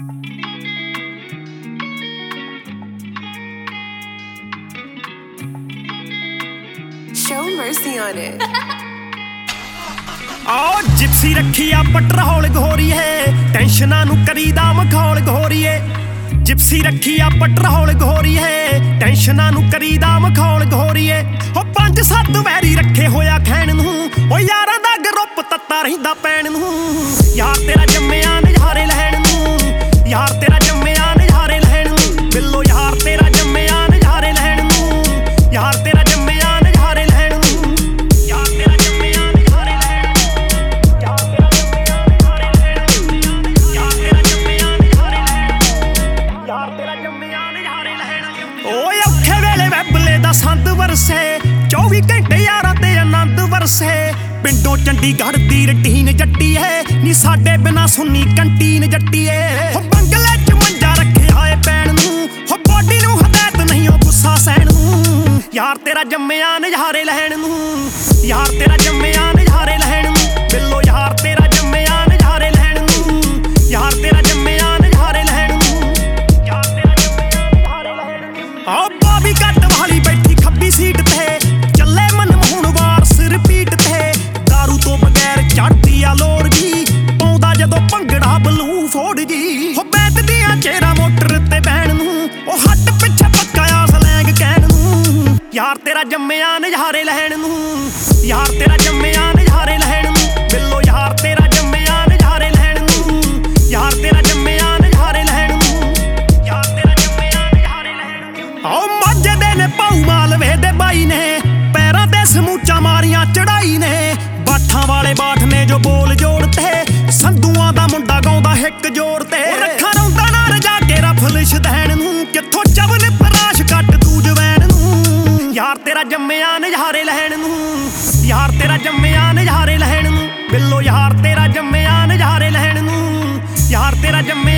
Show mercy on it. ਆ gypsy ਰੱਖੀ ਆ ਪਟਰੋਲ ਘੋਰੀਏ, ਟੈਨਸ਼ਨਾਂ ਨੂੰ ਕਰੀਦਾ ਮਖੌਲ ਘੋਰੀਏ। ਜਿਪਸੀ ਰੱਖੀ ਆ ਪਟਰੋਲ ਘੋਰੀਏ, ਟੈਨਸ਼ਨਾਂ ਨੂੰ ਕਰੀਦਾ ਮਖੌਲ ਘੋਰੀਏ। ਉਹ 5-7 ਵੈਰੀ ਰੱਖੇ ਹੋਇਆ ਖੈਣ ਨੂੰ, ਉਹ ਯਾਰਾਂ ਦਾ ਗਰੁੱਪ ਤੱਤਾ ਰਹਿੰਦਾ ਪੈਣ ਨੂੰ। ਯਾਰ ਤੇਰਾ ਜੰਮਿਆ ਨਜ਼ਾਰੇ ਲੈਣ ਨੂੰ, ਯਾਰ ਤੇਰਾ ਜੰਮਿਆ ਨਜ਼ਾਰੇ ਲੈਣ ਨੂੰ। ਬਿੱਲੋ ਯਾਰ ਤੇਰਾ ਜੰਮਿਆ ਨਜ਼ਾਰੇ ਲੈਣ ਨੂੰ, ਯਾਰ ਤੇਰਾ ਜੰਮਿਆ ਨਜ਼ਾਰੇ ਲੈਣ ਨੂੰ। ਯਾਰ ਤੇਰਾ ਜੰਮਿਆ ਨਜ਼ਾਰੇ ਲੈਣ ਨੂੰ, ਯਾਰ ਤੇਰਾ ਜੰਮਿਆ ਨਜ਼ਾਰੇ ਲੈਣ ਨੂੰ। ਯਾਰ ਤੇਰਾ ਜੰਮਿਆ ਨਜ਼ਾਰੇ ਲੈਣ ਨੂੰ, ਯਾਰ ਤੇਰਾ ਜੰਮਿਆ ਨਜ਼ਾਰੇ ਲੈਣ ਨੂੰ। ਓਏ ਔਖੇ ਵੇਲੇ ਵੈਬਲੇ ਦਾ ਸੰਦ ਵਰਸੇ, 24 ਘੰਟੇ ਯਾਰਾਂ ਤੇ ਆਨੰਦ ਵਰਸੇ। ਪਿੰਡੋਂ ਚੰਡੀਗੜ੍ਹ ਦੀ ਰਟੀਨ ਜੱਟੀ ਐ ਨੀ, ਸਾਡੇ ਬਿਨਾ ਸੁੰਨੀ ਕੰਟੀਨ ਜੱਟੀ ਐ। ਹੋ ਬੰਗਲੇ ਚ ਮੰਜਾ ਰੱਖਿਆ ਏ ਪੈਣ ਨੂੰ, ਹੋ ਬੋਡੀ ਨੂੰ ਹਦਾਇਤ ਨਹੀਂ ਉਹ ਗੁੱਸਾ ਸਹਿਣ ਨੂੰ। ਯਾਰ ਤੇਰਾ ਜੰਮਿਆ ਨਜ਼ਾਰੇ ਲੈਣ ਨੂੰ, ਯਾਰ ਤੇਰਾ ਜੰਮਿਆ ਨਜ਼ਾਰੇ ਲੈਣ ਨੂੰ। ਬਿੱਲੋ ਯਾਰ ਤੇਰਾ ਜੰਮਿਆ ਨਜ਼ਾਰੇ ਲੈਣ ਨੂੰ, ਯਾਰ ਤੇਰਾ ਜੰਮਿਆ ਨਜ਼ਾਰੇ ਲੈਣ ਨੂੰ। ਯਾਰ ਤੇਰਾ ਜੰਮਿਆ ਨਜ਼ਾਰੇ ਲੈਣ ਨੂੰ। ਆ ਬਾਬੀ ਕੱਟ ਵਾਲੀ ਬੈਠੀ ਖੱਬੀ ਸੀਟ ਤੇ, ਚੱਲੇ ਮਨਮੋਹਨ ਵਾਰ ਸਿਰ ਪੀਟ ਤੇ। ਦਾਰੂ ਤੋਂ ਬਗੈਰ ਚੜਦੀ ਆ ਲੋੜ ਜੀ, ਪਾਉਂਦਾ ਜਦੋਂ ਭੰਗੜਾ ਬਲੂ ਫੋੜ ਜੀ। ਹੋ ਬੈਠਦੀਆਂ ਚਿਹਰਾ ਮੋਟਰ ਤੇ ਬਹਿਣ ਨੂੰ, ਉਹ ਹੱਟ ਪਿੱਛੇ ਪੱਕਾ ਆ ਸਲੈਂਗ ਕਹਿਣ ਨੂੰ। ਯਾਰ ਤੇਰਾ ਜੰਮਿਆ ਨਜ਼ਾਰੇ ਲੈਣ ਨੂੰ, ਯਾਰ ਤੇਰਾ ਜੰਮਿਆ ਨਜ਼ਾਰੇ ਲੈਣ ਨੂੰ। ਬਿੱਲੋ ਯਾਰ ਤੇਰਾ ਜੰਮਿਆ ਨਜ਼ਾਰੇ ਲੈਣ ਨੂੰ, ਯਾਰ ਤੇਰਾ ਜੰਮਿਆ ਨਜ਼ਾਰੇ ਲੈਣ ਨੂੰ। ਯਾਰ ਤੇਰਾ ਜੰਮਿਆ ਨਜ਼ਾਰੇ ਲੈਣ ਨੂੰ। ਆਓ ਮਾਝੇ ਦੇ ਨੇ ਪਾਉ ਮਾਲਵੇ ਦੇ ਬਾਈ ਨੇ, ਪੈਰਾਂ ਤੇ ਸਮੂਚਾ ਮਾਰੀਆਂ ਚੜਾਈ ਨੇ। ਬਾਠਾਂ ਵਾਲੇ ਬਾਠ ਨੇ ਜੋ ਬੋਲ ਜੋੜ ਤੇ, ਸੰਧੂਆਂ ਦਾ ਮੁੰਡਾ ਗਾਉਂਦਾ ਹਿੱਕ ਜੋੜ ਤੇ। ਰੱਖਾਂ ਰੌਂਦਾ ਨਾ ਰਜਾ ਕੇ ਰਫਲ ਸ਼ਦੈਣ ਨੂੰ, ਕਿੱਥੋਂ ਚਵਨ ਫਰਾਸ਼ ਕੱਟ ਤੂੰ ਜਵੈਣ ਨੂੰ। ਯਾਰ ਤੇਰਾ ਜੰਮਿਆ ਨਜ਼ਾਰੇ ਲੈਣ ਨੂੰ, ਯਾਰ ਤੇਰਾ ਜੰਮਿਆ ਨਜ਼ਾਰੇ ਲੈਣ ਨੂੰ। ਬਿੱਲੋ ਯਾਰ ਤੇਰਾ ਜੰਮਿਆ ਨਜ਼ਾਰੇ ਲੈਣ ਨੂੰ, ਯਾਰ ਤੇਰਾ ਜੰਮਿਆ